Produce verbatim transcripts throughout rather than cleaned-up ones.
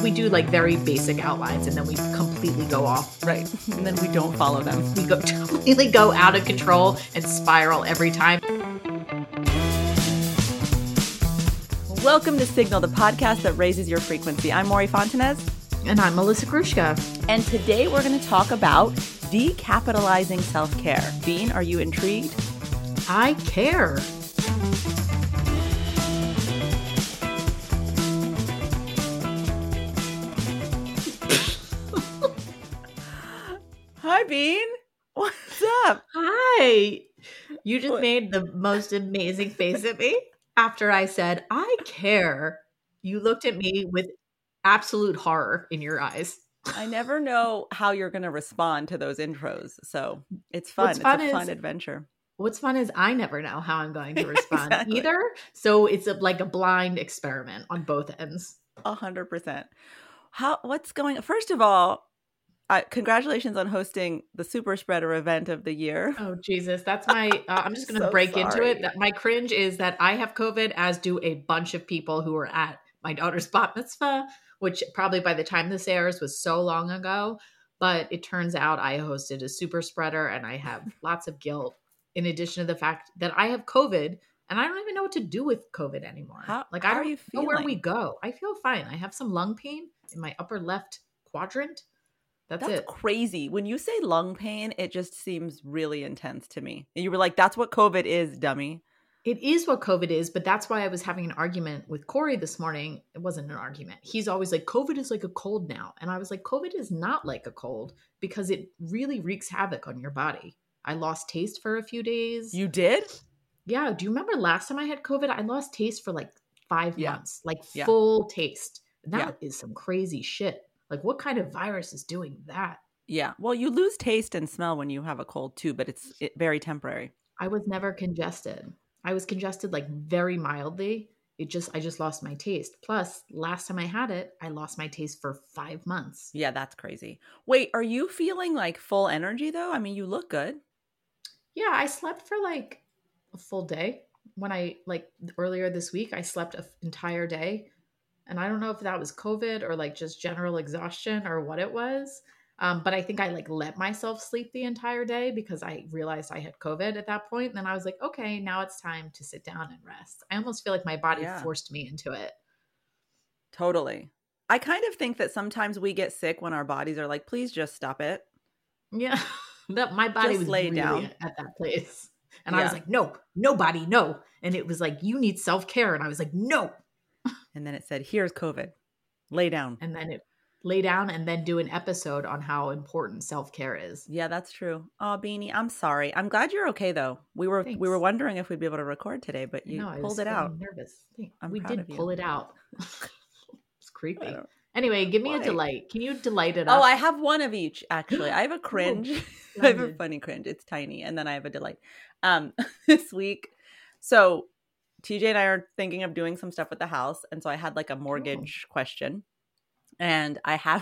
we do like very basic outlines and then we completely go off. Right. And then we don't follow them. We go completely go out of control and spiral every time. Welcome to Signal, the podcast that raises your frequency. I'm Maury Fontanez. And I'm Melissa Grushka. And today we're going to talk about decapitalizing self-care. Bean, are you intrigued? I care. Hi, Bean. What's up? Hi. You just What? made the most amazing face at me after I said, I care. You looked at me with absolute horror in your eyes. I never know how you're going to respond to those intros. So it's fun. What's It's fun a is- fun adventure. What's fun is I never know how I'm going to respond Exactly. either. So it's a, like a blind experiment on both ends. A hundred percent. How? What's going? First of all, uh, congratulations on hosting the super spreader event of the year. Oh, Jesus. That's my, uh, I'm just going to So break into sorry. it. That my cringe is that I have COVID, as do a bunch of people who were at my daughter's bat mitzvah, which probably by the time this airs was so long ago. But it turns out I hosted a super spreader and I have lots of guilt in addition to the fact that I have COVID and I don't even know what to do with COVID anymore. How- like how I are don't you know where we feeling? go. I feel fine. I have some lung pain in my upper left quadrant. That's, That's it. crazy. When you say lung pain, it just seems really intense to me. And you were like, that's what COVID is, dummy. It is what COVID is, but that's why I was having an argument with Corey this morning. It wasn't an argument. He's always like, COVID is like a cold now. And I was like, COVID is not like a cold because it really wreaks havoc on your body. I lost taste for a few days. You did? Yeah. Do you remember last time I had COVID? I lost taste for like five Yeah. months, like Yeah. full taste. That Yeah. is some crazy shit. Like what kind of virus is doing that? Yeah. Well, you lose taste and smell when you have a cold too, but it's it, very temporary. I was never congested. I was congested like very mildly. It just, I just lost my taste. Plus, last time I had it, I lost my taste for five months. Yeah, that's crazy. Wait, are you feeling like full energy though? I mean, you look good. Yeah, I slept for like a full day. When I, like earlier this week, I slept an entire day. And I don't know if that was COVID or like just general exhaustion or what it was. Um, but I think I like let myself sleep the entire day because I realized I had COVID at that point. And then I was like, okay, now it's time to sit down and rest. I almost feel like my body Yeah. forced me into it. Totally. I kind of think that sometimes we get sick when our bodies are like, please just stop it. Yeah, that my body Just was lay really down. at that place. And I was Yeah. like, no, nobody, no. And it was like, you need self-care. And I was like, no. And then it said, here's COVID. Lay down. And then it lay down and then do an episode on how important self-care is. Yeah, that's true. Oh, Beanie, I'm sorry. I'm glad you're okay though. We were Thanks. we were wondering if we'd be able to record today, but you No, I pulled was it getting out. nervous. Thank- I'm we proud did of you. pull it out. It's I creepy. don't- Anyway, give me a Why? delight. Can you delight it up? Oh, I have one of each actually. I have a cringe. I have a splendid. funny cringe. It's tiny, and then I have a delight. Um, this week, so T J and I are thinking of doing some stuff with the house, and so I had like a mortgage question, and I have,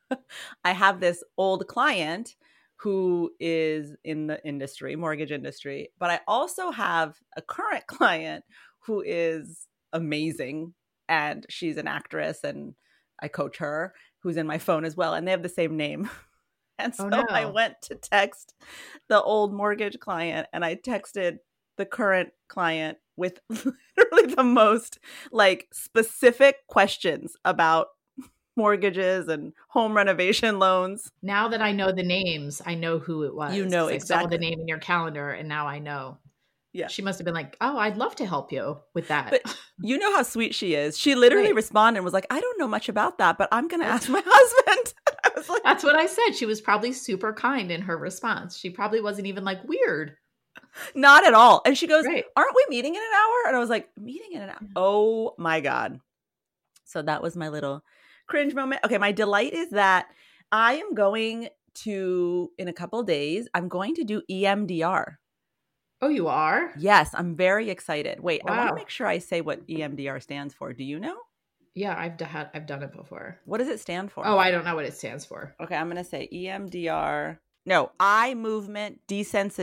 I have this old client who is in the industry, mortgage industry, but I also have a current client who is amazing, and she's an actress, and I coach her, who's in my phone as well, and they have the same name. And so Oh, no. I went to text the old mortgage client, and I texted the current client with literally the most like specific questions about mortgages and home renovation loans. Now that I know the names, I know who it was. You know 'cause exactly. I saw the name in your calendar and now I know. Yeah. She must have been like, oh, I'd love to help you with that. But you know how sweet she is. She literally Right. responded and was like, I don't know much about that, but I'm going to ask my husband. I was like, That's what I said. She was probably super kind in her response. She probably wasn't even like weird. not at all. And she goes, Right. aren't we meeting in an hour? And I was like, meeting in an hour? Oh my God. So that was my little cringe moment. Okay, my delight is that I am going to, in a couple of days, I'm going to do E M D R. Oh, you are? Yes, I'm very excited. Wait, I want Wow. to make sure I say what E M D R stands for. Do you know? Yeah, I've done I've done it before. What does it stand for? Oh, I don't know what it stands for. Okay, I'm going to say E M D R. No, eye movement desensitization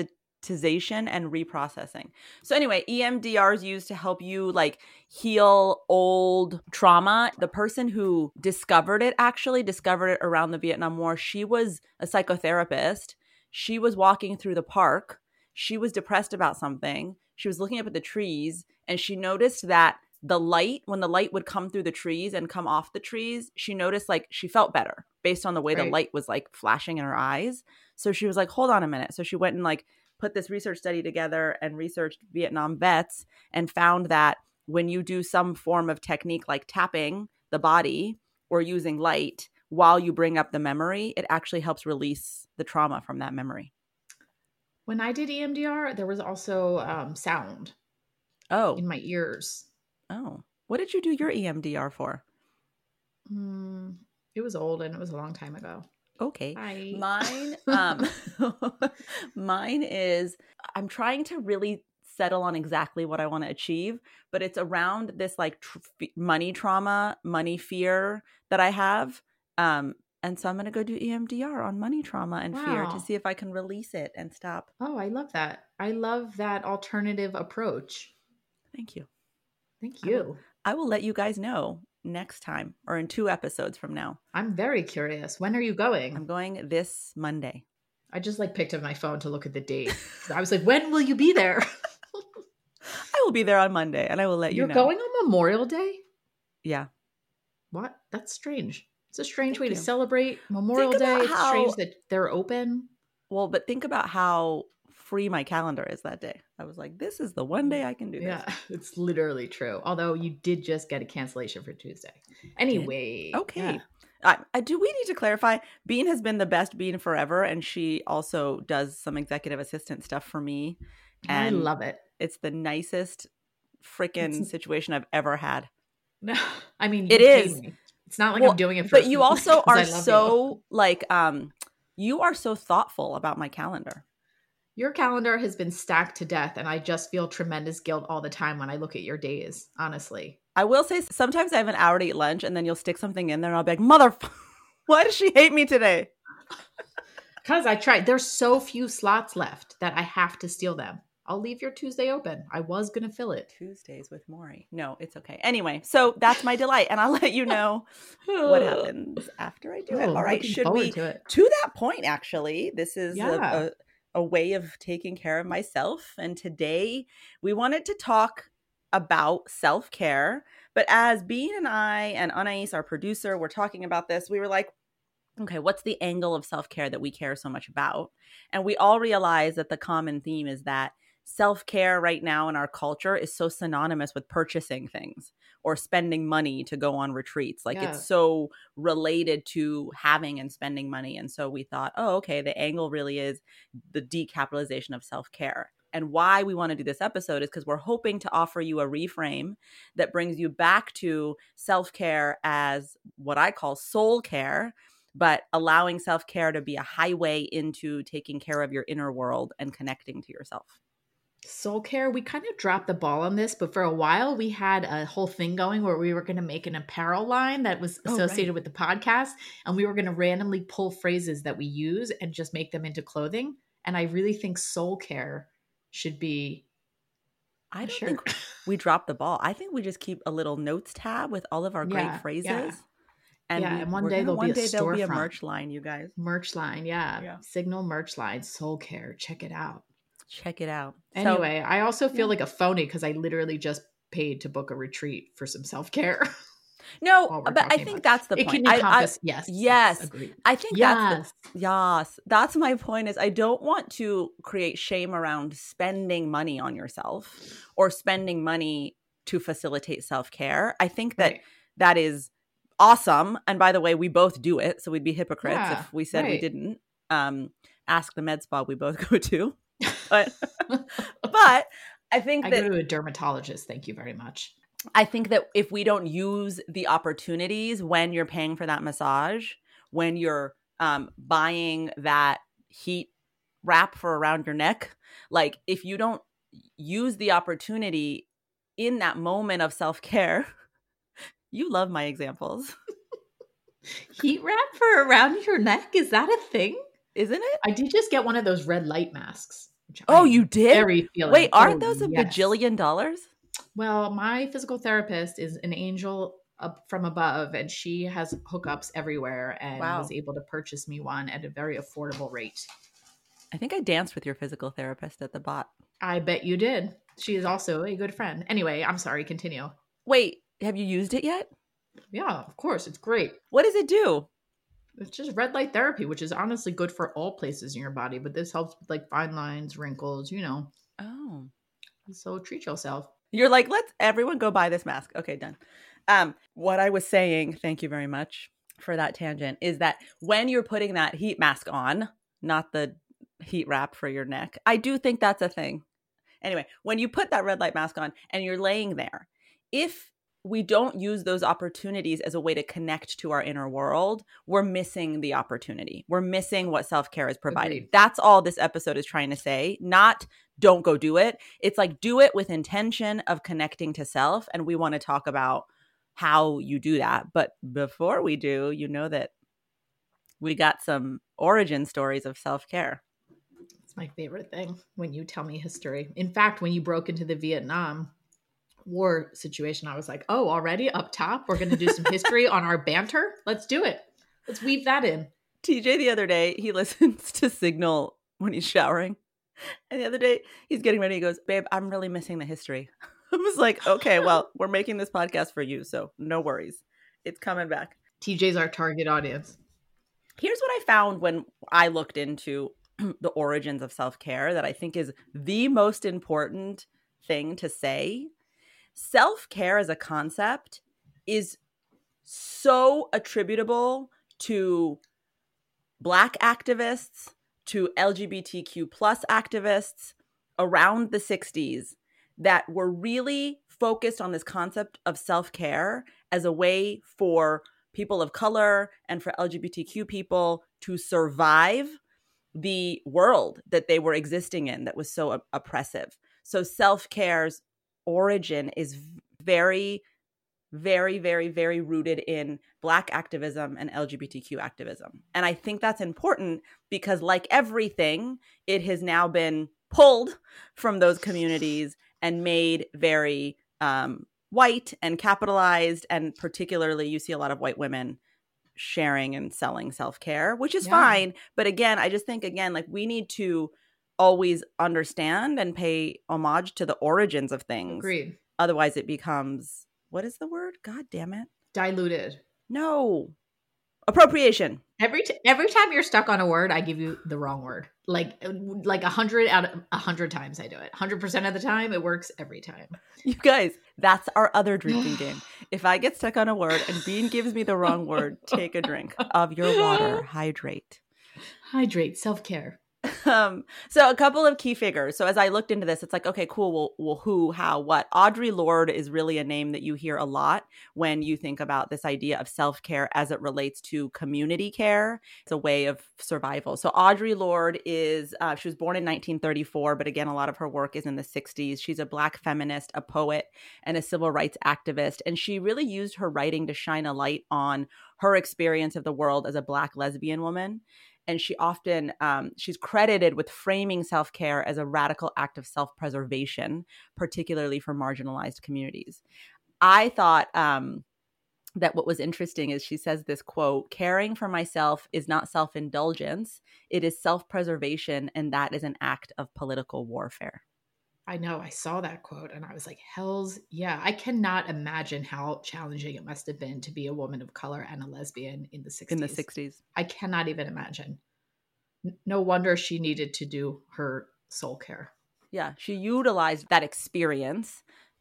desensitization and reprocessing. So anyway, E M D R is used to help you like heal old trauma. The person who discovered it actually discovered it around the Vietnam War. She was a psychotherapist. She was walking through the park. She was depressed about something. She was looking up at the trees and she noticed that the light, when the light would come through the trees and come off the trees, she noticed like she felt better based on the way Right. the light was like flashing in her eyes. So she was like, hold on a minute. So she went and like put this research study together and researched Vietnam vets and found that when you do some form of technique like tapping the body or using light while you bring up the memory, it actually helps release the trauma from that memory. When I did E M D R, there was also um, sound Oh, in my ears. oh, what did you do your E M D R for? Mm, it was old and it was a long time ago. Okay. Hi. Mine, um, mine is, I'm trying to really settle on exactly what I want to achieve, but it's around this like tr- money trauma, money fear that I have. Um, and so I'm going to go do E M D R on money trauma and fear Wow. to see if I can release it and stop. Oh, I love that. I love that alternative approach. Thank you. Thank I you. will, I will let you guys know next time or in two episodes from now. I'm very curious. When are you going? I'm going this Monday. I just like picked up my phone to look at the date. I was like, when will you be there? I will be there on Monday and I will let You're you know. You're going on Memorial Day? Yeah. What? That's strange. It's a strange Thank way you. to celebrate Memorial Think Day. about It's how- strange that they're open. Well, but think about how free my calendar is that day. I was like, this is the one day I can do this. Yeah, it's literally true. Although you did just get a cancellation for Tuesday. Anyway. Okay. Yeah. I, I do we need to clarify, Bean has been the best Bean forever, and she also does some executive assistant stuff for me. I And love it. it's the nicest freaking It's- situation I've ever had. No, I mean, It you paid is. me. It's not like Well, I'm doing it for but you also 'cause I are love so you. like um you are so thoughtful about my calendar. Your calendar has been stacked to death, and I just feel tremendous guilt all the time when I look at your days, honestly. I will say sometimes I have an hour to eat lunch and then you'll stick something in there and I'll be like, mother, why does she hate me today? Because I tried. There's so few slots left that I have to steal them. I'll leave your Tuesday open. I was going to fill it. Tuesdays with Maury. No, it's okay. Anyway, so that's my delight. And I'll let you know what happens after I do it. Oh, All right. looking Should forward we, to it. to that point, actually, this is Yeah. a, a, a way of taking care of myself. And today we wanted to talk about self-care. But as Bean and I and Anais, our producer, were talking about this, we were like, okay, what's the angle of self-care that we care so much about? And we all realize that the common theme is that self-care right now in our culture is so synonymous with purchasing things or spending money to go on retreats. Like Yeah. it's so related to having and spending money. And so we thought, oh, okay, the angle really is the decapitalization of self-care. And why we want to do this episode is because we're hoping to offer you a reframe that brings you back to self-care as what I call soul care, but allowing self-care to be a highway into taking care of your inner world and connecting to yourself. Soul care, we kind of dropped the ball on this, but for a while we had a whole thing going where we were going to make an apparel line that was Oh, associated right. with the podcast, and we were going to randomly pull phrases that we use and just make them into clothing. And I really think soul care should be I a don't shirt. think we dropped the ball. I think we just keep a little notes tab with all of our great Yeah, phrases. yeah. And, Yeah, we, and one we're day gonna- there'll one be a day there'll be a storefront. merch line, you guys. Merch line, yeah. Yeah. Signal merch line, soul care. Check it out. Check it out. So- Anyway, I also feel yeah. like a phony because I literally just paid to book a retreat for some self care. no, while we're but I talking think about- that's the it point. can I- I- encompass, yes, yes. agreed. I think Yes. that's the, yes, that's my point is I don't want to create shame around spending money on yourself or spending money to facilitate self-care. I think that Right. that is awesome. And by the way, we both do it. So we'd be hypocrites Yeah, if we said we right. didn't. Um, ask the med spa we both go to. But but I think I that go to a dermatologist. Thank you very much. I think that if we don't use the opportunities when you're paying for that massage, when you're um, buying that heat wrap for around your neck, like if you don't use the opportunity in that moment of self-care, you love my examples, Heat wrap for around your neck? Is that a thing? isn't it? I did just get one of those red light masks. Oh, I you am did? very feeling. Wait, aren't Oh, those a yes. bajillion dollars? Well, my physical therapist is an angel up from above, and she has hookups everywhere and Wow. was able to purchase me one at a very affordable rate. I think I danced with your physical therapist at the bot. I bet you did. She is also a good friend. Anyway, I'm sorry. Continue. Wait, have you used it yet? Yeah, of course. It's great. What does it do? It's just red light therapy, which is honestly good for all places in your body, but this helps with like fine lines, wrinkles, you know. Oh. So treat yourself. You're like, let's everyone go buy this mask. Okay, done. Um, what I was saying, thank you very much for that tangent, is that when you're putting that heat mask on, not the heat wrap for your neck, I do think that's a thing. Anyway, when you put that red light mask on and you're laying there, if we don't use those opportunities as a way to connect to our inner world, we're missing the opportunity. We're missing what self-care is providing. Agreed. That's all this episode is trying to say, not don't go do it. It's like do it with intention of connecting to self. And we want to talk about how you do that. But before we do, you know that we got some origin stories of self-care. It's my favorite thing when you tell me history. In fact, when you broke into the Vietnam War situation, I was like, oh, already up top, we're going to do some history on our banter. Let's do it. Let's weave that in. T J the other day, he listens to Signal when he's showering. And the other day, he's getting ready. He goes, babe, I'm really missing the history. I was like, okay, well, we're making this podcast for you, so no worries. It's coming back. T J's our target audience. Here's what I found when I looked into the origins of self-care that I think is the most important thing to say. Self-care as a concept is so attributable to Black activists, to L G B T Q plus activists around the sixties that were really focused on this concept of self-care as a way for people of color and for L G B T Q people to survive the world that they were existing in that was so op- oppressive. So self-care's origin is very, very, very, very rooted in Black activism and L G B T Q activism. And I think that's important because like everything, it has now been pulled from those communities and made very um, white and capitalized. And particularly you see a lot of white women sharing and selling self-care, which is Yeah. fine. But again, I just think, again, like we need to always understand and pay homage to the origins of things. Agreed. Otherwise it becomes, what is the word? God damn it. Diluted. No. Appropriation. Every t- every time you're stuck on a word, I give you the wrong word. Like like a hundred out of a hundred times I do it. Hundred percent of the time, it works every time. You guys, that's our other drinking game. If I get stuck on a word and Bean gives me the wrong word, take a drink of your water. Hydrate. Hydrate. Self-care. Um, so a couple of key figures. So as I looked into this, it's like, okay, cool. Well, well, who, how, what? Audre Lorde is really a name that you hear a lot when you think about this idea of self-care as it relates to community care. It's a way of survival. So Audre Lorde is, uh, she was born in nineteen thirty-four, but again, a lot of her work is in the sixties. She's a Black feminist, a poet, and a civil rights activist. And she really used her writing to shine a light on her experience of the world as a Black lesbian woman. And she often, um, she's credited with framing self-care as a radical act of self-preservation, particularly for marginalized communities. I thought um, that what was interesting is she says this quote, caring for myself is not self-indulgence, it is self-preservation, and that is an act of political warfare. I know. I saw that quote and I was like, hells yeah. I cannot imagine how challenging it must have been to be a woman of color and a lesbian in the sixties. In the sixties. I cannot even imagine. N- No wonder she needed to do her soul care. Yeah, she utilized that experience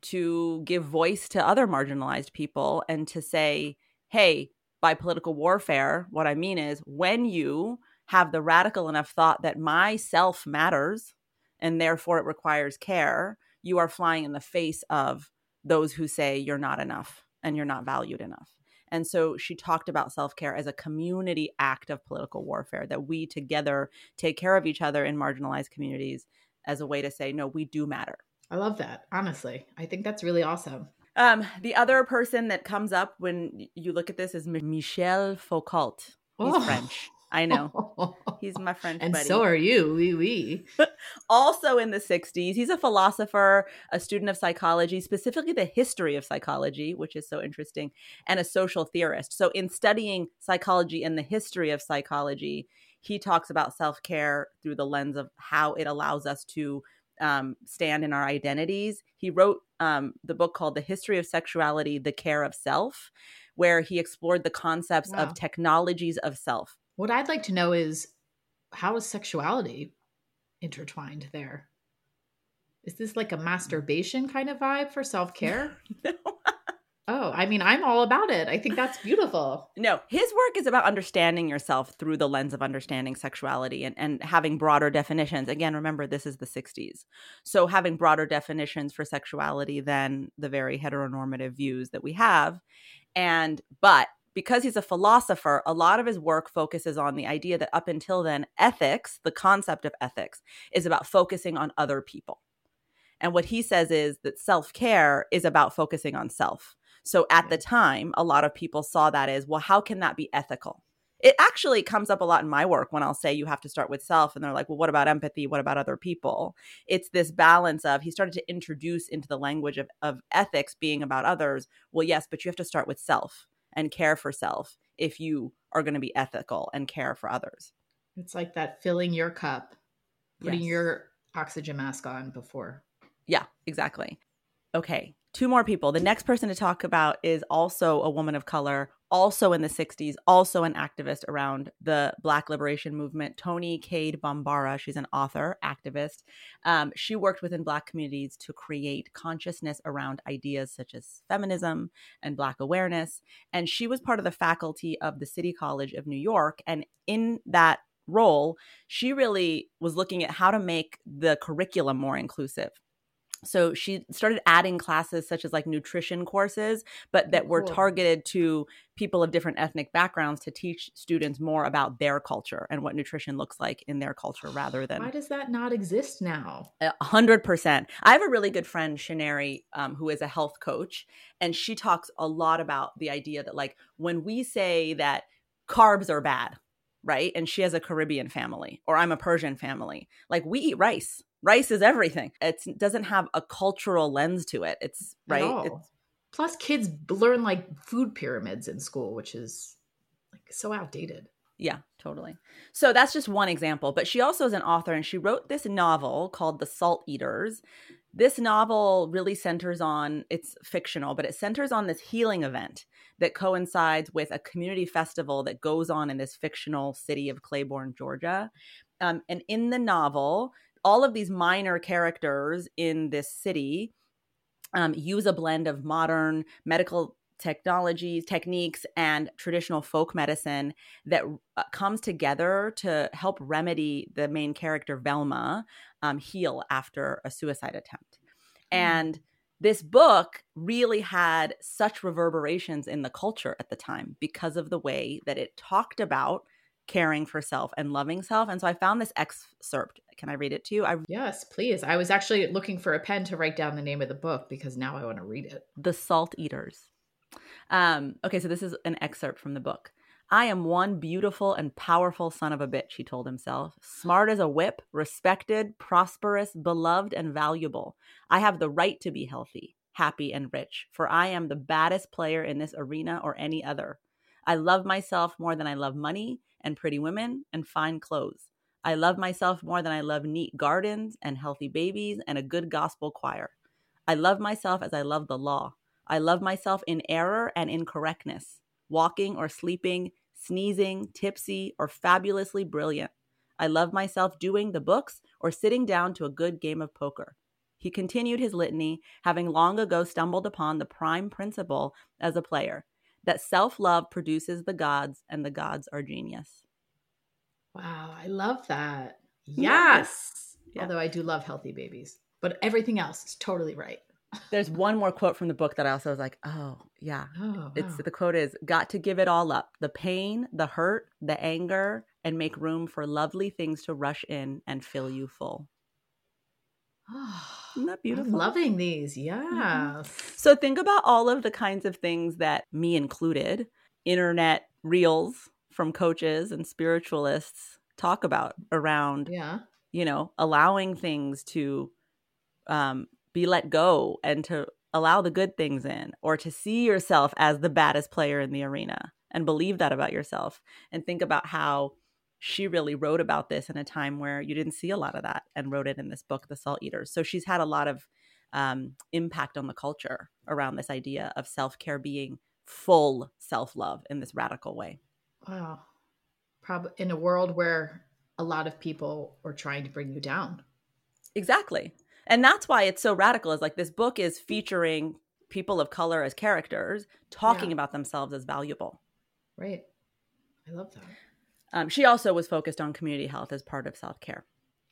to give voice to other marginalized people and to say, hey, by political warfare, what I mean is when you have the radical enough thought that my self matters, and therefore it requires care, you are flying in the face of those who say you're not enough and you're not valued enough. And so she talked about self-care as a community act of political warfare, that we together take care of each other in marginalized communities as a way to say, no, we do matter. I love that. Honestly, I think that's really awesome. Um, the other person that comes up when you look at this is Michel Foucault. He's Oh. French. I know. He's my French and buddy. so are you. Oui, oui. Also in the sixties, he's a philosopher, a student of psychology, specifically the history of psychology, which is so interesting, and a social theorist. So in studying psychology and the history of psychology, he talks about self-care through the lens of how it allows us to um, stand in our identities. He wrote um, the book called The History of Sexuality, The Care of Self, where he explored the concepts Wow. of technologies of self. What I'd like to know is, how is sexuality intertwined there? Is this like a masturbation kind of vibe for self-care? No. Oh, I mean, I'm all about it. I think that's beautiful. No, his work is about understanding yourself through the lens of understanding sexuality and, and having broader definitions. Again, remember, this is the sixties. So having broader definitions for sexuality than the very heteronormative views that we have. And, but because he's a philosopher, a lot of his work focuses on the idea that up until then, ethics, the concept of ethics, is about focusing on other people. And what he says is that self-care is about focusing on self. So at the time, a lot of people saw that as, well, how can that be ethical? It actually comes up a lot in my work when I'll say you have to start with self. And they're like, well, what about empathy? What about other people? It's this balance of, he started to introduce into the language of, of ethics being about others. Well, yes, but you have to start with self and care for self if you are going to be ethical and care for others. It's like that filling your cup, putting Yes. your oxygen mask on before. Yeah, exactly. Okay, two more people. The next person to talk about is also a woman of color, also in the sixties, also an activist around the Black liberation movement, Toni Cade Bambara. She's an author, activist. Um, she worked within Black communities to create consciousness around ideas such as feminism and Black awareness. And she was part of the faculty of the City College of New York. And in that role, she really was looking at how to make the curriculum more inclusive. So she started adding classes such as like nutrition courses, but that were Cool. targeted to people of different ethnic backgrounds to teach students more about their culture and what nutrition looks like in their culture rather than. Why does that not exist now? A hundred percent. I have a really good friend, Shaneri, um, who is a health coach, and she talks a lot about the idea that like when we say that carbs are bad, right? And she has a Caribbean family, or I'm a Persian family, like we eat rice. Rice is everything. It doesn't have a cultural lens to it. It's right. At all. It's, Plus, kids learn like food pyramids in school, which is like so outdated. Yeah, totally. So that's just one example. But she also is an author, and she wrote this novel called The Salt Eaters. This novel really centers on, it's fictional, but it centers on this healing event that coincides with a community festival that goes on in this fictional city of Claiborne, Georgia. Um, and in the novel, all of these minor characters in this city um, use a blend of modern medical technologies, techniques, and traditional folk medicine that uh, comes together to help remedy the main character, Velma, um, heal after a suicide attempt. Mm. And this book really had such reverberations in the culture at the time because of the way that it talked about caring for self and loving self. And so I found this excerpt. Can I read it to you? I, yes, please. I was actually looking for a pen to write down the name of the book because now I want to read it. The Salt Eaters. Um, okay, so this is an excerpt from the book. I am one beautiful and powerful son of a bitch, he told himself. Smart as a whip, respected, prosperous, beloved, and valuable. I have the right to be healthy, happy, and rich, for I am the baddest player in this arena or any other. I love myself more than I love money and pretty women and fine clothes. I love myself more than I love neat gardens and healthy babies and a good gospel choir. I love myself as I love the law. I love myself in error and incorrectness, walking or sleeping, sneezing, tipsy, or fabulously brilliant. I love myself doing the books or sitting down to a good game of poker. He continued his litany, having long ago stumbled upon the prime principle as a player, that self-love produces the gods and the gods are genius. Wow, I love that. Yes. Yeah. Although I do love healthy babies, but everything else is totally right. There's one more quote from the book that I also was like, oh, yeah. Oh, wow. It's the quote is, got to give it all up. The pain, the hurt, the anger, and make room for lovely things to rush in and fill you full. Isn't that beautiful? I'm loving these. Yes. Mm-hmm. So think about all of the kinds of things that, me included, internet reels, from coaches and spiritualists talk about around, Yeah. you know, allowing things to um, be let go and to allow the good things in, or to see yourself as the baddest player in the arena and believe that about yourself. And think about how she really wrote about this in a time where you didn't see a lot of that, and wrote it in this book, The Salt Eaters. So she's had a lot of um, impact on the culture around this idea of self-care being full self-love in this radical way. Wow. Probably in a world where a lot of people are trying to bring you down. Exactly. And that's why it's so radical, is like this book is featuring people of color as characters talking Yeah. about themselves as valuable. Right. I love that. Um, she also was focused on community health as part of self-care.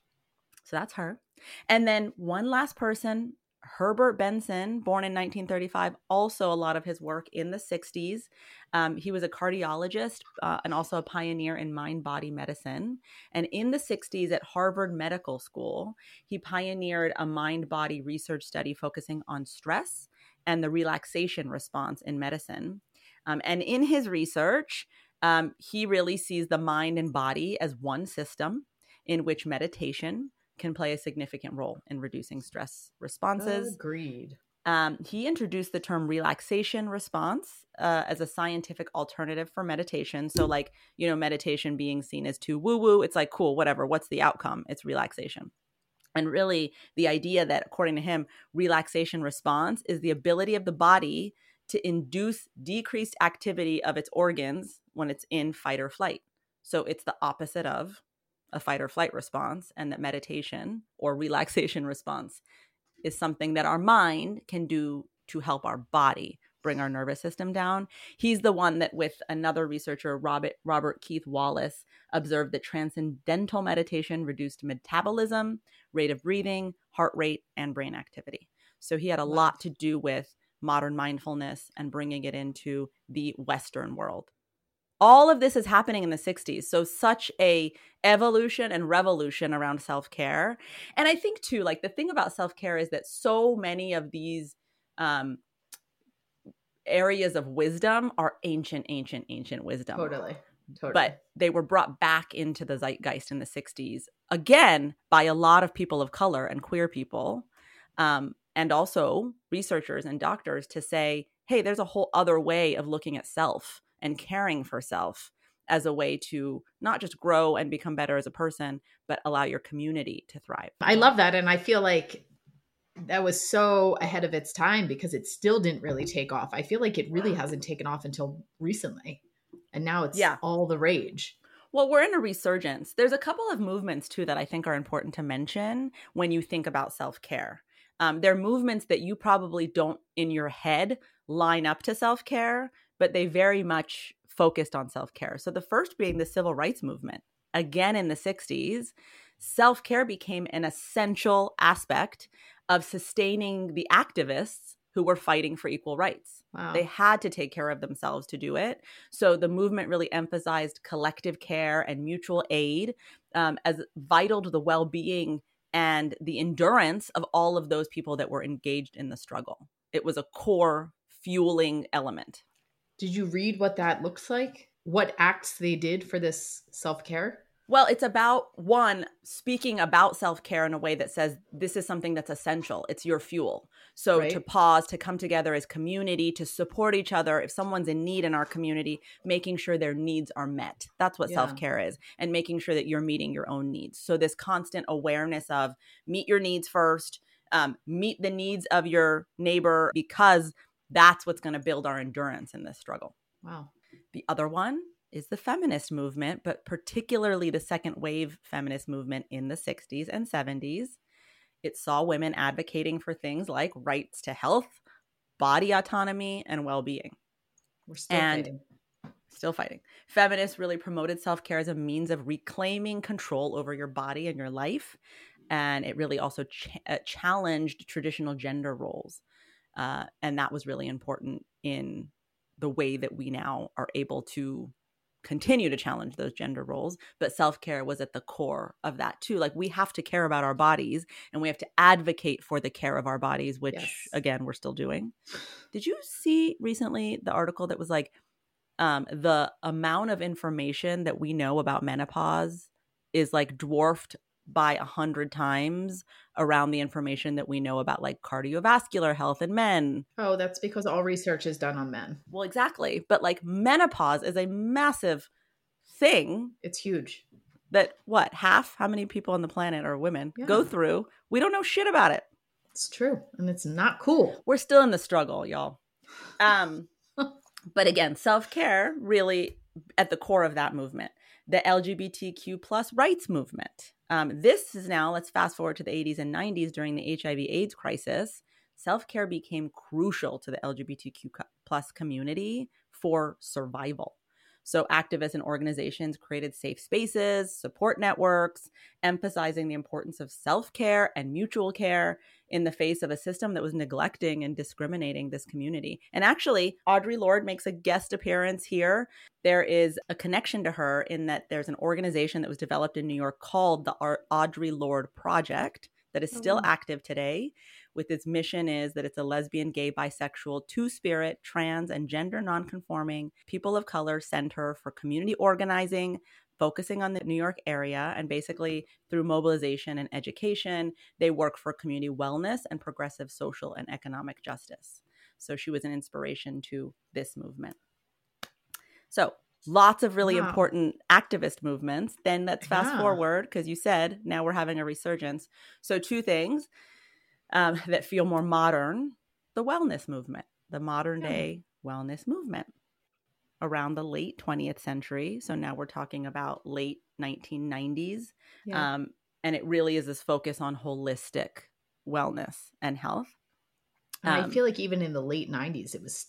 So that's her. And then one last person, Herbert Benson, born in nineteen thirty-five, also a lot of his work in the sixties. Um, he was a cardiologist uh, and also a pioneer in mind-body medicine. And in the sixties at Harvard Medical School, he pioneered a mind-body research study focusing on stress and the relaxation response in medicine. Um, and in his research, um, he really sees the mind and body as one system in which meditation can play a significant role in reducing stress responses. Agreed. Um, he introduced the term relaxation response uh, as a scientific alternative for meditation. So like, you know, meditation being seen as too woo-woo. It's like, cool, whatever. What's the outcome? It's relaxation. And really the idea that, according to him, relaxation response is the ability of the body to induce decreased activity of its organs when it's in fight or flight. So it's the opposite of a fight or flight response, and that meditation or relaxation response is something that our mind can do to help our body bring our nervous system down. He's the one that, with another researcher, Robert, Robert Keith Wallace, observed that transcendental meditation reduced metabolism, rate of breathing, heart rate, and brain activity. So he had a Wow. lot to do with modern mindfulness and bringing it into the Western world. All of this is happening in the sixties. So such a evolution and revolution around self-care. And I think too, like the thing about self-care is that so many of these um, areas of wisdom are ancient, ancient, ancient wisdom. Totally. Totally. But they were brought back into the zeitgeist in the sixties, again, by a lot of people of color and queer people, um, and also researchers and doctors, to say, hey, there's a whole other way of looking at self and caring for self as a way to not just grow and become better as a person, but allow your community to thrive. I love that. And I feel like that was so ahead of its time, because it still didn't really take off. I feel like it really hasn't taken off until recently. And now it's Yeah. all the rage. Well, we're in a resurgence. There's a couple of movements too that I think are important to mention when you think about self-care. Um, they're movements that you probably don't in your head line up to self-care, but they very much focused on self-care. So the first being the civil rights movement. Again, in the sixties, self-care became an essential aspect of sustaining the activists who were fighting for equal rights. Wow. They had to take care of themselves to do it. So the movement really emphasized collective care and mutual aid um, as vital to the well-being and the endurance of all of those people that were engaged in the struggle. It was a core fueling element. Did you read what that looks like? What acts they did for this self-care? Well, it's about, one, speaking about self-care in a way that says this is something that's essential. It's your fuel. So Right. to pause, to come together as community, to support each other. If someone's in need in our community, making sure their needs are met. That's what Yeah. self-care is. And making sure that you're meeting your own needs. So this constant awareness of meet your needs first, um, meet the needs of your neighbor, because that's what's going to build our endurance in this struggle. Wow. The other one is the feminist movement, but particularly the second wave feminist movement in the sixties and seventies. It saw women advocating for things like rights to health, body autonomy, and well-being. We're still And fighting. Still fighting. Feminists really promoted self-care as a means of reclaiming control over your body and your life. And it really also ch- uh, challenged traditional gender roles. Uh, and that was really important in the way that we now are able to continue to challenge those gender roles. But self-care was at the core of that too. Like, we have to care about our bodies, and we have to advocate for the care of our bodies, which Yes. again, we're still doing. Did you see recently the article that was like, um, the amount of information that we know about menopause is like dwarfed by a hundred times around the information that we know about like cardiovascular health in men. Oh, that's because all research is done on men. Well, exactly. But like menopause is a massive thing. It's huge. That what, half how many people on the planet are women Yeah. go through. We don't know shit about it. It's true. And it's not cool. We're still in the struggle, y'all. Um, but again, self-care really at the core of that movement. The L G B T Q plus rights movement. Um, this is now, let's fast forward to the eighties and nineties during the H I V AIDS crisis. Self-care became crucial to the L G B T Q plus community for survival. So activists and organizations created safe spaces, support networks, emphasizing the importance of self-care and mutual care in the face of a system that was neglecting and discriminating this community. And actually, Audre Lorde makes a guest appearance here. There is a connection to her in that there's an organization that was developed in New York called the Audre Lorde Project that is still Oh. active today. With its mission is that it's a lesbian, gay, bisexual, two-spirit, trans, and gender nonconforming people of color center for community organizing, focusing on the New York area, and basically through mobilization and education, they work for community wellness and progressive social and economic justice. So she was an inspiration to this movement. So lots of really Wow. important activist movements. Then let's fast Yeah. forward, because you said now we're having a resurgence. So two things. Um, that feel more modern, the wellness movement, the modern day yeah. wellness movement around the late twentieth century. So now we're talking about late nineteen nineties. Yeah. Um, and it really is this focus on holistic wellness and health. And um, I feel like even in the late nineties, it was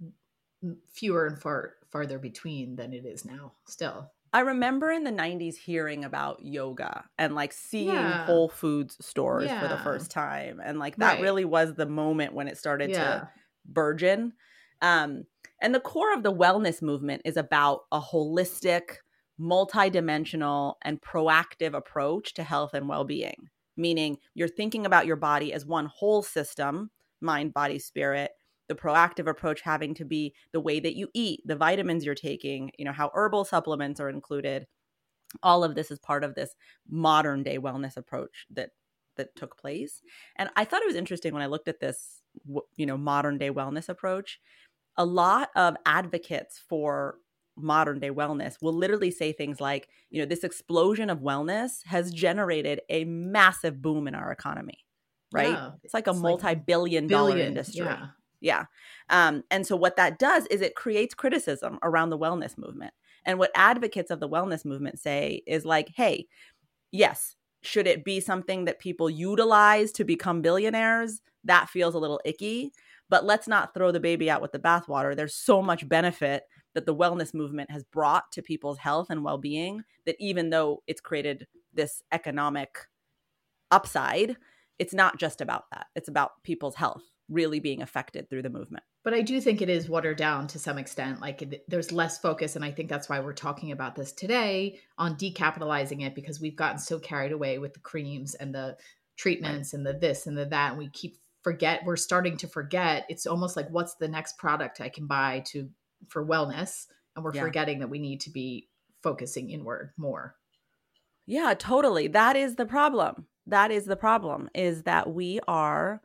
fewer and far farther between than it is now still. I remember in the nineties hearing about yoga and like seeing yeah. Whole Foods stores yeah. for the first time. And like that right. really was the moment when it started yeah. to burgeon. Um, and the core of the wellness movement is about a holistic, multidimensional, and proactive approach to health and well-being. Meaning you're thinking about your body as one whole system, mind, body, spirit. The proactive approach having to be the way that you eat, the vitamins you're taking, you know, how herbal supplements are included. All of this is part of this modern day wellness approach that that took place. And I thought it was interesting when I looked at this, you know, modern day wellness approach. A lot of advocates for modern day wellness will literally say things like, you know, this explosion of wellness has generated a massive boom in our economy, right? Yeah, it's like a it's multi-billion like dollar billion, industry. Yeah. Yeah. Um, and so what that does is it creates criticism around the wellness movement. And what advocates of the wellness movement say is like, hey, yes, should it be something that people utilize to become billionaires? That feels a little icky. But let's not throw the baby out with the bathwater. There's so much benefit that the wellness movement has brought to people's health and well-being that even though it's created this economic upside, it's not just about that. It's about people's health really being affected through the movement. But I do think it is watered down to some extent. Like it, there's less focus. And I think that's why we're talking about this today on decapitalizing it, because we've gotten so carried away with the creams and the treatments right. and the this and the that. And we keep forget, we're starting to forget. It's almost like, what's the next product I can buy to for wellness? And we're yeah. forgetting that we need to be focusing inward more. Yeah, totally. That is the problem. That is the problem is that we are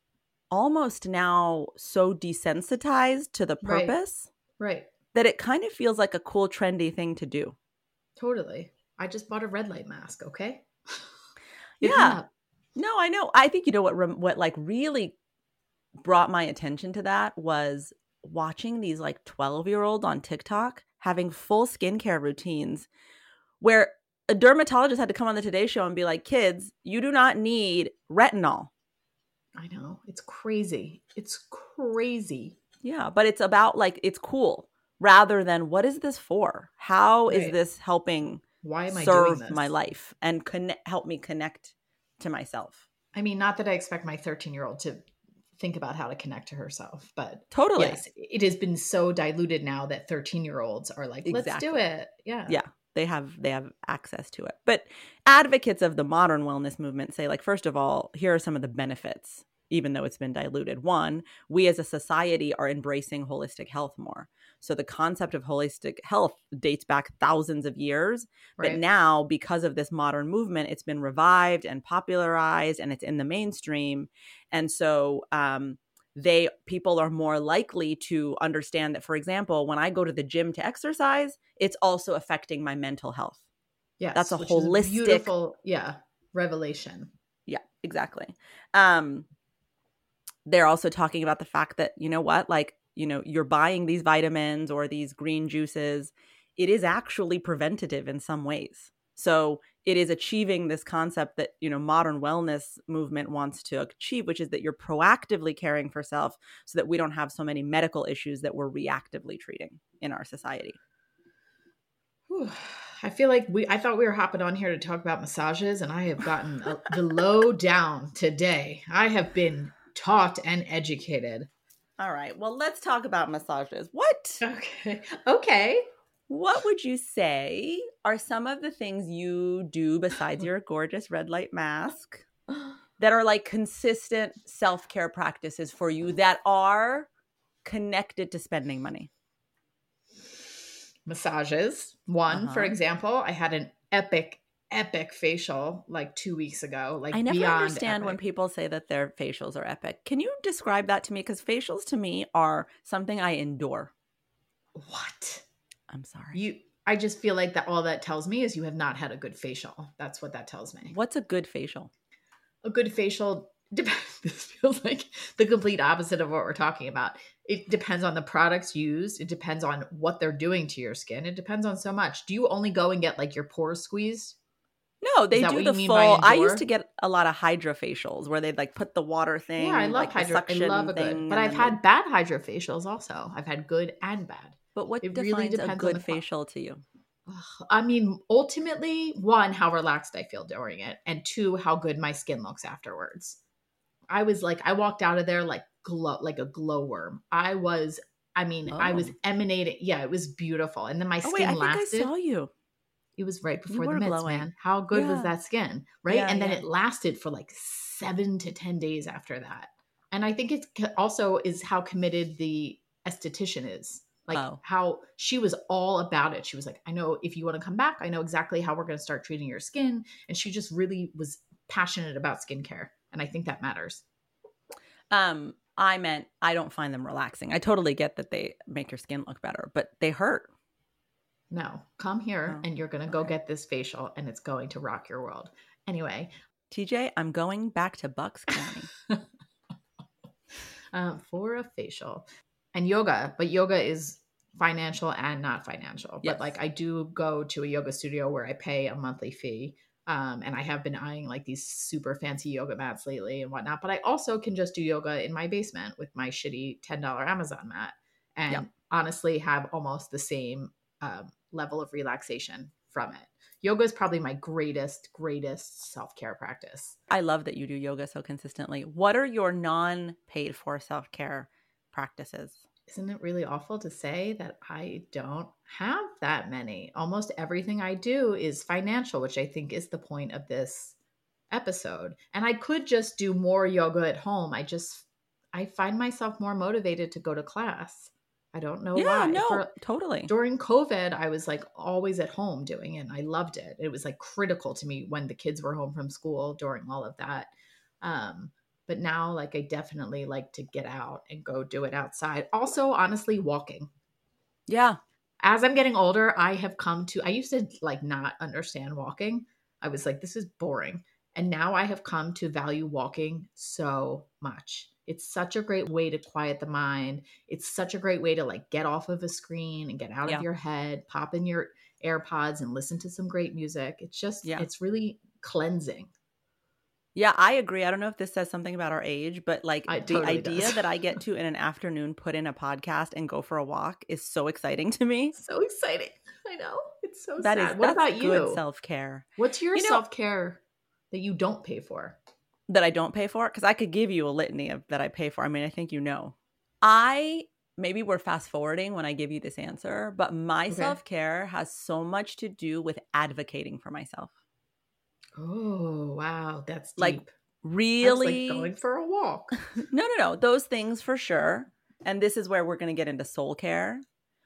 almost now so desensitized to the purpose right. right. that it kind of feels like a cool, trendy thing to do. Totally. I just bought a red light mask. Okay. yeah. No, I know. I think, you know, what, what like really brought my attention to that was watching these like twelve year olds on TikTok having full skincare routines where a dermatologist had to come on the Today Show and be like, kids, you do not need retinol. I know. It's crazy. It's crazy. Yeah. But it's about like, it's cool rather than what is this for? How right. is this helping Why am I serve doing this? my life and connect, help me connect to myself? I mean, not that I expect my thirteen year old to think about how to connect to herself, but totally. Yes, it has been so diluted now that thirteen year olds are like, let's exactly. do it. Yeah. Yeah. They have they have access to it. But advocates of the modern wellness movement say, like, first of all, here are some of the benefits, even though it's been diluted. One, we as a society are embracing holistic health more. So the concept of holistic health dates back thousands of years. Right. But now, because of this modern movement, it's been revived and popularized, and it's in the mainstream. And so um, they people are more likely to understand that, for example, when I go to the gym to exercise, it's also affecting my mental health. Yes, That's a which holistic, is a beautiful, yeah, revelation. Yeah, exactly. Um, they're also talking about the fact that, you know what, like, you know, you're buying these vitamins or these green juices. It is actually preventative in some ways. So it is achieving this concept that, you know, modern wellness movement wants to achieve, which is that you're proactively caring for self so that we don't have so many medical issues that we're reactively treating in our society. Whew. I feel like we, I thought we were hopping on here to talk about massages, and I have gotten a, the low down today. I have been taught and educated. All right. Well, let's talk about massages. What? Okay. Okay. What would you say are some of the things you do besides your gorgeous red light mask that are like consistent self-care practices for you that are connected to spending money? Massages. One, Uh-huh. for example, I had an epic, epic facial like two weeks ago. Like I never beyond understand epic. when people say that their facials are epic. Can you describe that to me? Because facials to me are something I endure. What? I'm sorry. You, I just feel like that all that tells me is you have not had a good facial. That's what that tells me. What's a good facial? A good facial, this feels like the complete opposite of what we're talking about. It depends on the products used. It depends on what they're doing to your skin. It depends on so much. Do you only go and get like your pores squeezed? No, they Is that do what the you mean full. by I endure? used to get a lot of hydrofacials where they'd like put the water thing. Yeah, I love like the hydro. I suction love a thing, good, but and I've then had they'd- bad hydrofacials also. I've had good and bad. But what It defines really a depends on good the qual- facial to you? Ugh, I mean, ultimately, one, how relaxed I feel during it, and two, how good my skin looks afterwards. I was like, I walked out of there like glow, like a glowworm. I was, I mean, I was Oh. emanating. Yeah, it was beautiful, and then my Oh skin wait, I think lasted. I saw you. It was right You before the were mitts, glowing. man. How good was Yeah. that skin, right? Yeah, and then yeah. it lasted for like seven to ten days after that. And I think it also is how committed the esthetician is. Like Oh. how she was all about it. She was like, I know if you want to come back, I know exactly how we're going to start treating your skin. And she just really was passionate about skincare. And I think that matters. Um, I meant I don't find them relaxing. I totally get that they make your skin look better, but they hurt. No, come here Oh, and you're going to go okay. get this facial and it's going to rock your world. Anyway, T J, I'm going back to Bucks County. um, for a facial and yoga, but yoga is financial and not financial. Yes. But like I do go to a yoga studio where I pay a monthly fee. Um, and I have been eyeing like these super fancy yoga mats lately and whatnot. But I also can just do yoga in my basement with my shitty ten dollars Amazon mat and Yep. honestly have almost the same um, level of relaxation from it. Yoga is probably my greatest, greatest self-care practice. I love that you do yoga so consistently. What are your non-paid for self-care practices? Isn't it really awful to say that I don't have that many? Almost everything I do is financial, which I think is the point of this episode. And I could just do more yoga at home. I just, I find myself more motivated to go to class. I don't know Yeah, why. no, For, totally. during COVID, I was like always at home doing it. And I loved it. It was like critical to me when the kids were home from school during all of that. Um, But now, like, I definitely like to get out and go do it outside. Also, honestly, walking. Yeah. As I'm getting older, I have come to, I used to like not understand walking. I was like, this is boring. And now I have come to value walking so much. It's such a great way to quiet the mind. It's such a great way to like get off of a screen and get out Yeah. of your head, pop in your AirPods and listen to some great music. It's just, Yeah. it's really cleansing. Yeah, I agree. I don't know if this says something about our age, but like It the totally idea does. that I get to in an afternoon put in a podcast and go for a walk is so exciting to me. So exciting. I know. It's so That sad. is What that's about good you? self-care. What's your You know- self-care that you don't pay for? That I don't pay for? Because I could give you a litany of that I pay for. I mean, I think you know. I maybe we're fast forwarding when I give you this answer, but my Okay. self-care has so much to do with advocating for myself. Oh, wow. That's deep. Like, That's really like going for a walk. no, no, no. Those things for sure. And this is where we're going to get into soul care.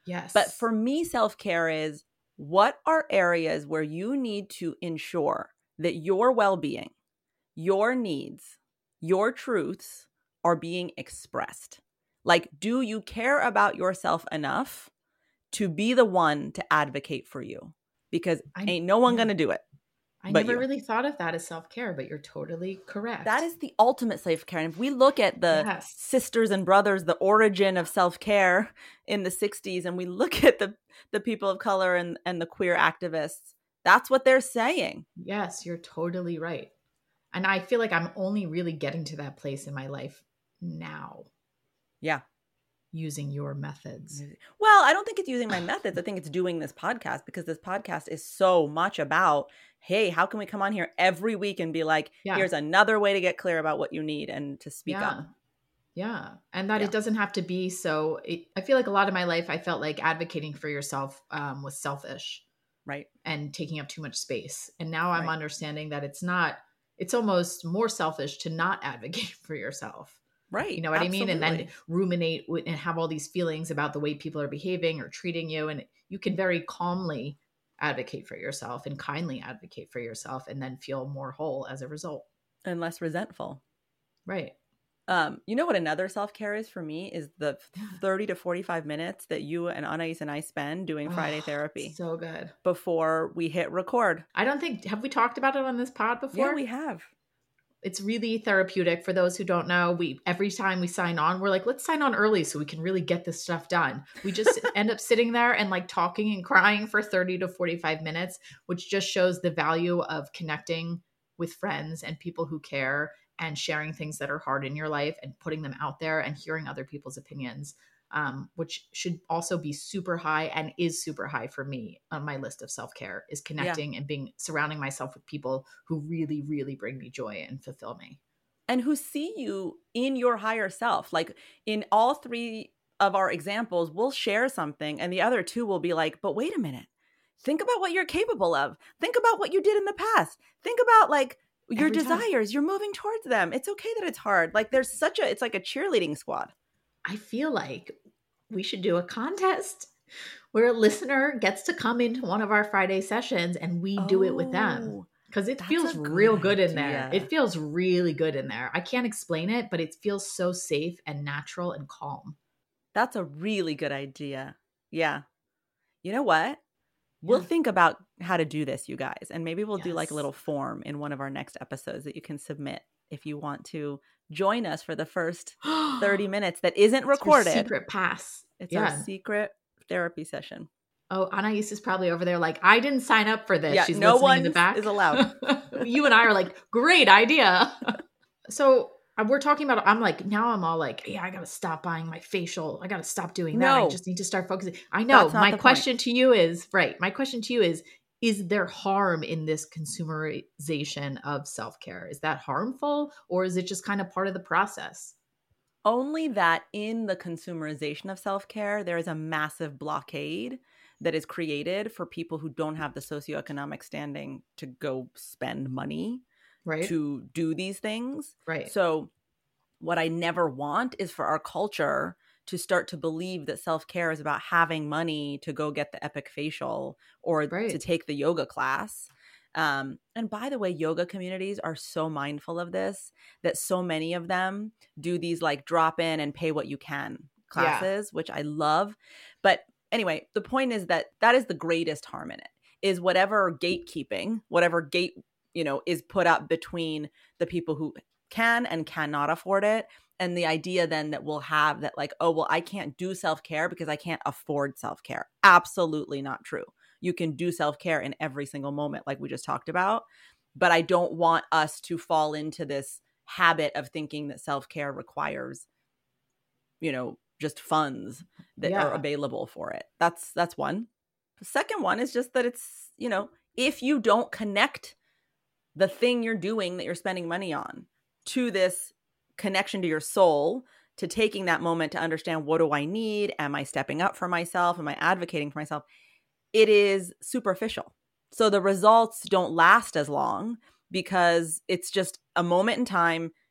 Yes. But for me, self-care is, what are areas where you need to ensure that your well-being, your needs, your truths are being expressed? Like, do you care about yourself enough to be the one to advocate for you? Because I, ain't no one yeah. going to do it. I but never you. really thought of that as self-care, but you're totally correct. That is the ultimate self-care. And if we look at the Yes. sisters and brothers, the origin of self-care in the sixties, and we look at the, the people of color and, and the queer activists, that's what they're saying. Yes, you're totally right. And I feel like I'm only really getting to that place in my life now. Yeah. Using your methods. Well, I don't think it's using my methods. I think it's doing this podcast, because this podcast is so much about, hey, how can we come on here every week and be like, Yeah. here's another way to get clear about what you need and to speak yeah. up. Yeah. And that Yeah. it doesn't have to be so, it, I feel like a lot of my life, I felt like advocating for yourself um, was selfish. Right. And taking up too much space. And now I'm Right. understanding that it's not, it's almost more selfish to not advocate for yourself. Right. You know what Absolutely. I mean? And then ruminate and have all these feelings about the way people are behaving or treating you. And you can very calmly advocate for yourself and kindly advocate for yourself, and then feel more whole as a result. And less resentful. Right. Um, you know what another self-care is for me is the thirty to forty-five minutes that you and Anais and I spend doing Friday oh, therapy. So good. Before we hit record. I don't think, have we talked about it on this pod before? Yeah, we have. It's really therapeutic. For those who don't know, we every time we sign on, we're like, let's sign on early so we can really get this stuff done. We just end up sitting there and like talking and crying for thirty to forty-five minutes, which just shows the value of connecting with friends and people who care, and sharing things that are hard in your life and putting them out there and hearing other people's opinions, um, which should also be super high, and is super high for me on my list of self-care, is connecting yeah. and being surrounding myself with people who really, really bring me joy and fulfill me. And who see you in your higher self. Like in all three of our examples, we'll share something and the other two will be like, but wait a minute. Think about what you're capable of. Think about what you did in the past. Think about like your Every desires. time. You're moving towards them. It's okay that it's hard. Like there's such a, it's like a cheerleading squad. I feel like we should do a contest where a listener gets to come into one of our Friday sessions and we do oh, it with them. Because it feels good real good idea. in there. It feels really good in there. I can't explain it, but it feels so safe and natural and calm. That's a really good idea. Yeah. You know what? We'll yeah. think about how to do this, you guys. And maybe we'll yes. do like a little form in one of our next episodes that you can submit if you want to join us for the first thirty minutes that isn't it's recorded. Secret pass. It's yeah. our secret therapy session. Oh, Anais is probably over there like, I didn't sign up for this. Yeah, She's no listening one in the back. is allowed. You and I are like, great idea. So we're talking about, I'm like, now I'm all like, yeah, I got to stop buying my facial. I got to stop doing that. No. I just need to start focusing. I know. My question point. to you is, right. My question to you is, is there harm in this consumerization of self-care? Is that harmful, or is it just kind of part of the process? Only that in the consumerization of self-care, there is a massive blockade that is created for people who don't have the socioeconomic standing to go spend money right. to do these things. Right. So what I never want is for our culture to start to believe that self-care is about having money to go get the epic facial or right. to take the yoga class. Um, and by the way, yoga communities are so mindful of this that so many of them do these like drop in and pay what you can classes, yeah. which I love. But anyway, the point is that that is the greatest harm in it, is whatever gatekeeping, whatever gate, you know, is put up between the people who can and cannot afford it. And the idea then that we'll have that like, oh, well, I can't do self-care because I can't afford self-care. Absolutely not true. You can do self-care in every single moment, like we just talked about. But I don't want us to fall into this habit of thinking that self-care requires, you know, just funds that yeah. are available for it. That's that's one. The second one is just that it's, you know, if you don't connect the thing you're doing that you're spending money on to this connection to your soul, to taking that moment to understand, what do I need? Am I stepping up for myself? Am I advocating for myself? It is superficial. So the results don't last as long because it's just a moment in time.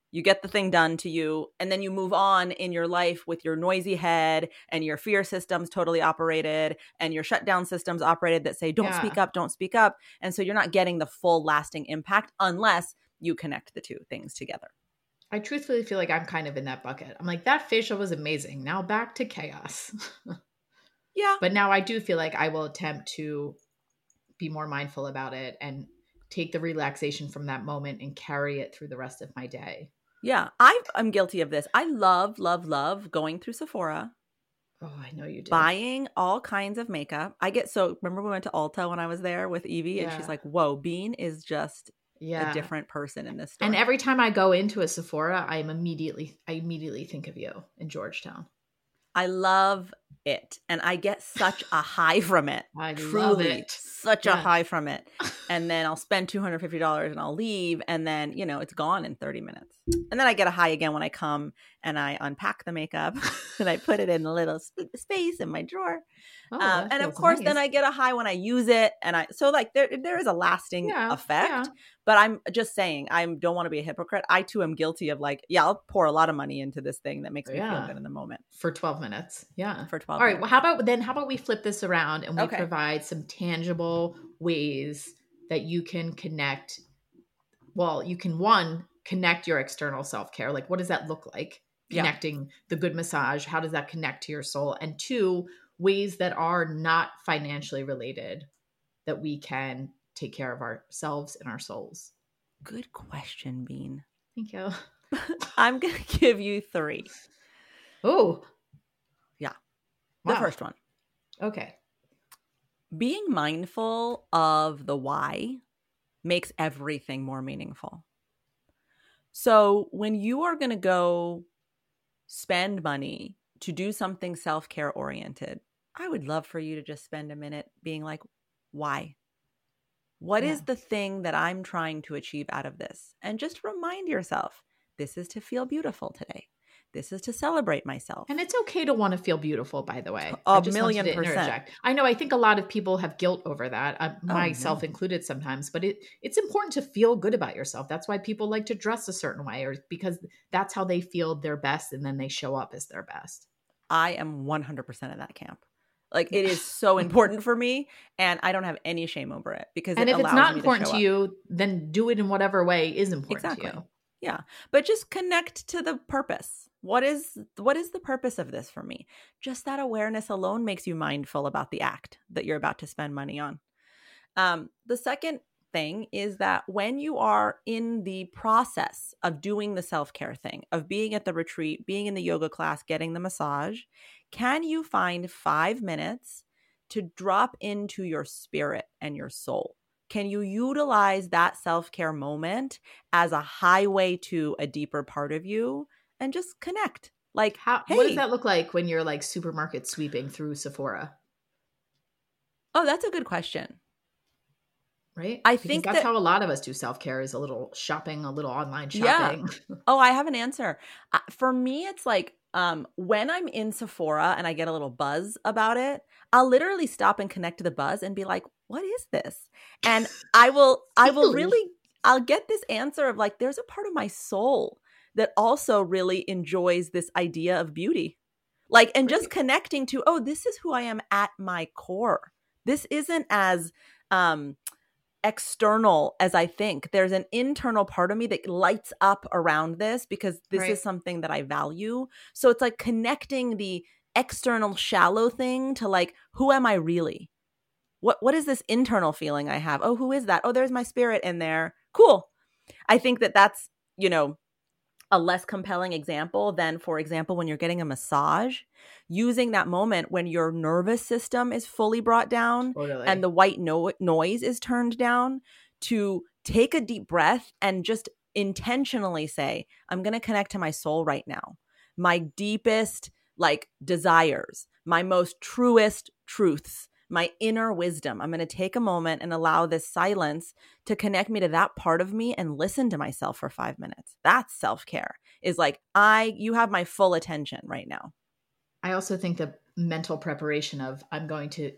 You get the thing done to you, and then you move on in your life with your noisy head and your fear systems totally operated and your shutdown systems operated that say, don't Yeah. speak up, don't speak up. And so you're not getting the full lasting impact unless you connect the two things together. I truthfully feel like I'm kind of in that bucket. I'm like, that facial was amazing. Now back to chaos. Yeah. But now I do feel like I will attempt to be more mindful about it and take the relaxation from that moment and carry it through the rest of my day. Yeah. I, I'm guilty of this. I love, love, love going through Sephora. Oh, I know you do. Buying all kinds of makeup. I get so, remember we went to Ulta when I was there with Evie Yeah. and she's like, whoa, Bean is just yeah. a different person in this store. And every time I go into a Sephora, I am immediately, I immediately think of you in Georgetown. I love it. And I get such a high from it. I Truly, love it. Such Yeah. a high from it. And then I'll spend two hundred fifty dollars and I'll leave. And then, you know, it's gone in thirty minutes. And then I get a high again when I come and I unpack the makeup and I put it in a little sp- space in my drawer. Oh, um, and of feels course, nice. then I get a high when I use it. And I, so like there, there is a lasting Yeah, effect. yeah. But I'm just saying, I don't want to be a hypocrite. I too am guilty of like, yeah, I'll pour a lot of money into this thing that makes me Yeah. feel good in the moment. For twelve minutes. Yeah. For twelve All right. minutes. Well, how about then, how about we flip this around and we Okay. provide some tangible ways that you can connect. Well, you can, one, connect your external self-care. Like, what does that look like? Yeah. Connecting the good massage. How does that connect to your soul? And two, ways that are not financially related that we can take care of ourselves and our souls. Good question, Bean. Thank you. I'm going to give you three. Oh, Yeah. The wow. first one. Okay. Being mindful of the why makes everything more meaningful. So when you are going to go spend money to do something self-care oriented, I would love for you to just spend a minute being like, why? What Yeah. is the thing that I'm trying to achieve out of this? And just remind yourself, this is to feel beautiful today. This is to celebrate myself. And it's okay to want to feel beautiful, by the way. A I just million wanted to percent. interject. I know, I think a lot of people have guilt over that, uh, Oh, myself no. included sometimes, but it it's important to feel good about yourself. That's why people like to dress a certain way, or because that's how they feel their best and then they show up as their best. I am one hundred percent in that camp. Like, it is so important for me, and I don't have any shame over it because And it if it's allows not me important to, to show you, up. then do it in whatever way is important Exactly. to you. Yeah. But just connect to the purpose. What is what is the purpose of this for me? Just that awareness alone makes you mindful about the act that you're about to spend money on. Um, the second thing is that when you are in the process of doing the self-care thing, of being at the retreat, being in the yoga class, getting the massage, can you find five minutes to drop into your spirit and your soul? Can you utilize that self-care moment as a highway to a deeper part of you and just connect? Like, How hey, what does that look like when you're like supermarket sweeping through Sephora? oh, that's a good question. Right? I Because think that's that- how a lot of us do self-care, is a little shopping, a little online Yeah. shopping. Oh, I have an answer. Uh, for me, it's like um, when I'm in Sephora and I get a little buzz about it, I'll literally stop and connect to the buzz and be like, what is this? And I will, I will Really? really, I'll get this answer of like, there's a part of my soul that also really enjoys this idea of beauty. Like, and just Right. connecting to, oh, this is who I am at my core. This isn't as um, external as I think. There's an internal part of me that lights up around this because this Right. is something that I value. So it's like connecting the external shallow thing to like, who am I really? What What is this internal feeling I have? Oh, who is that? Oh, there's my spirit in there. Cool. I think that that's, you know, a less compelling example than, for example, when you're getting a massage, using that moment when your nervous system is fully brought down Totally. and the white no- noise is turned down, to take a deep breath and just intentionally say, I'm going to connect to my soul right now. My deepest like desires, my most truest truths, my inner wisdom. I'm going to take a moment and allow this silence to connect me to that part of me and listen to myself for five minutes. That's self-care. Is like, I, you have my full attention right now. I also think the mental preparation of I'm going to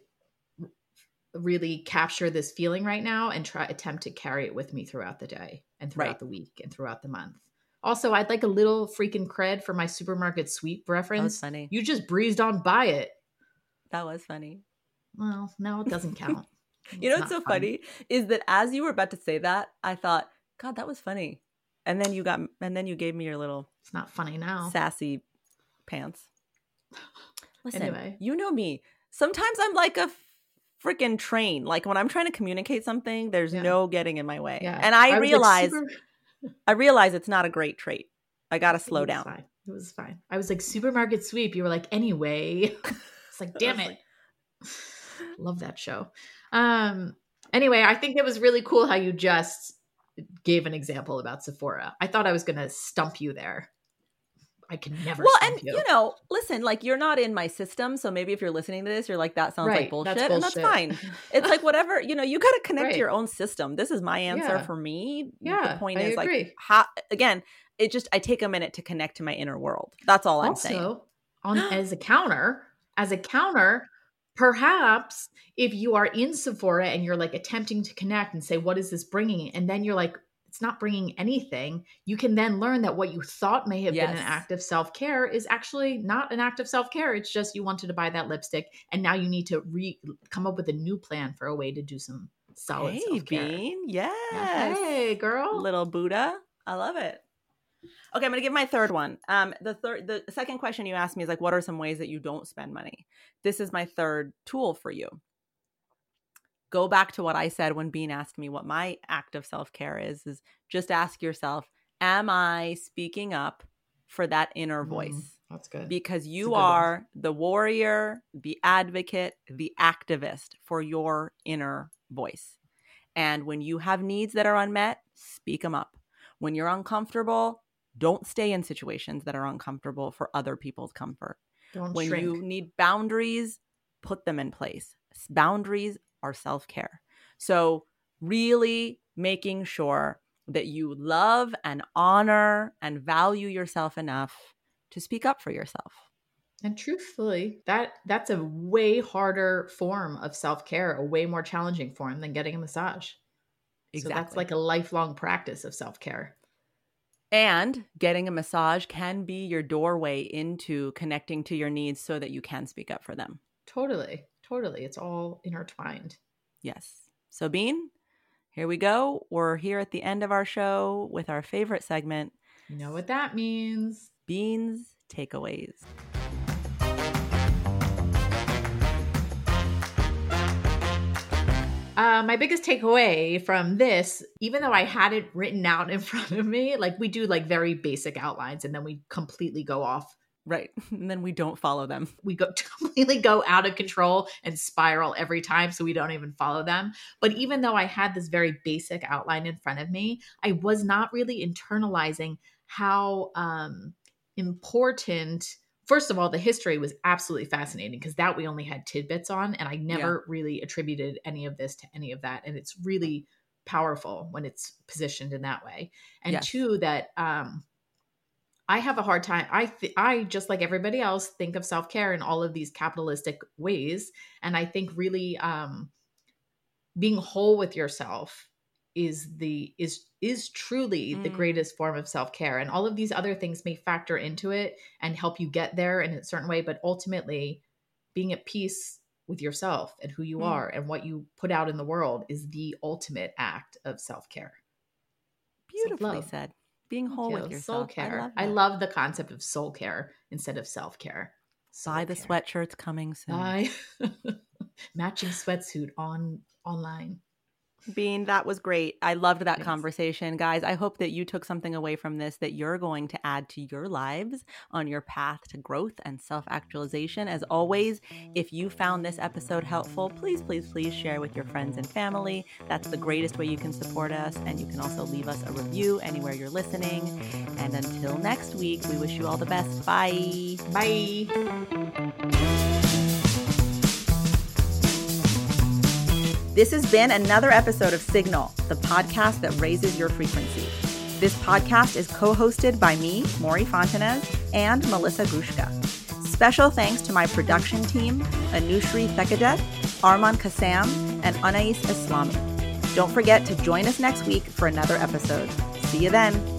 really capture this feeling right now and try attempt to carry it with me throughout the day and throughout Right. the week and throughout the month. Also, I'd like a little freaking cred for my supermarket sweep reference. That was funny. You just breezed on by it. That was funny. Well, no, it doesn't count. You know what's so funny? funny is that as you were about to say that, I thought, God, that was funny. And then you got, and then you gave me your little. It's not funny now. Sassy pants. Listen, anyway. You know me. Sometimes I'm like a freaking train. Like when I'm trying to communicate something, there's yeah. no getting in my way. Yeah. And I, I realize, like super... I realize it's not a great trait. I got to slow down. Fine. It was fine. I was like, supermarket sweep. You were like, anyway. It's like, damn it. Like... Love that show. Um. Anyway, I think it was really cool how you just gave an example about Sephora. I thought I was going to stump you there. I can never. Well, and you. you know, listen, like you're not in my system. So maybe if you're listening to this, you're like, that sounds right, like bullshit, that's bullshit. And that's fine. It's like, whatever, you know, you got to connect right. to your own system. This is my answer yeah. for me. Yeah. The point I is agree. like, how, again, it just, I take a minute to connect to my inner world. That's all I'm also, saying. On, as a counter, as a counter, perhaps if you are in Sephora and you're like attempting to connect and say, what is this bringing? And then you're like, it's not bringing anything. You can then learn that what you thought may have yes. been an act of self-care is actually not an act of self-care. It's just you wanted to buy that lipstick and now you need to re come up with a new plan for a way to do some solid hey, self-care. Bean. Yes. Yeah, hey, girl. Little Buddha. I love it. Okay, I'm going to give my third one. Um, the third, the second question you asked me is like, what are some ways that you don't spend money? This is my third tool for you. Go back to what I said when Bean asked me what my act of self-care is, is just ask yourself, am I speaking up for that inner voice? Mm, that's good. Because you are one. The warrior, the advocate, the activist for your inner voice. And when you have needs that are unmet, speak them up. When you're uncomfortable, don't stay in situations that are uncomfortable for other people's comfort. Don't when shrink. You need boundaries, put them in place. Boundaries are self-care. So really making sure that you love and honor and value yourself enough to speak up for yourself. And truthfully, that that's a way harder form of self-care, a way more challenging form than getting a massage. Exactly. So that's like a lifelong practice of self-care. And getting a massage can be your doorway into connecting to your needs so that you can speak up for them. Totally. Totally. It's all intertwined. Yes. So Bean, here we go. We're here at the end of our show with our favorite segment. You know what that means. Bean's takeaways. Uh, my biggest takeaway from this, even though I had it written out in front of me, like we do like very basic outlines and then we completely go off. Right. And then we don't follow them. We go completely go out of control and spiral every time. So we don't even follow them. But even though I had this very basic outline in front of me, I was not really internalizing how um, important, first of all, the history was absolutely fascinating because that we only had tidbits on. And I never yeah. really attributed any of this to any of that. And it's really powerful when it's positioned in that way. And yes. two, that um, I have a hard time. I, th- I just like everybody else think of self-care in all of these capitalistic ways. And I think really um, being whole with yourself is the, is, is truly mm. the greatest form of self-care. And all of these other things may factor into it and help you get there in a certain way. But ultimately being at peace with yourself and who you mm. are and what you put out in the world is the ultimate act of self-care. Beautifully Self-love. said. Being whole with yourself. Soul care. I love, I love the concept of soul care instead of self-care. Soul Buy the care. sweatshirts coming soon. Buy matching sweatsuit on online. Bean, that was great. I loved that Thanks. conversation. Guys, I hope that you took something away from this that you're going to add to your lives on your path to growth and self-actualization. As always, if you found this episode helpful, please, please, please share with your friends and family. That's the greatest way you can support us. And you can also leave us a review anywhere you're listening. And until next week, we wish you all the best. Bye. Bye. This has been another episode of Signal, the podcast that raises your frequency. This podcast is co-hosted by me, Maury Fontanez, and Melissa Grushka. Special thanks to my production team, Anushri Thekadet, Arman Kassam, and Anais Islami. Don't forget to join us next week for another episode. See you then.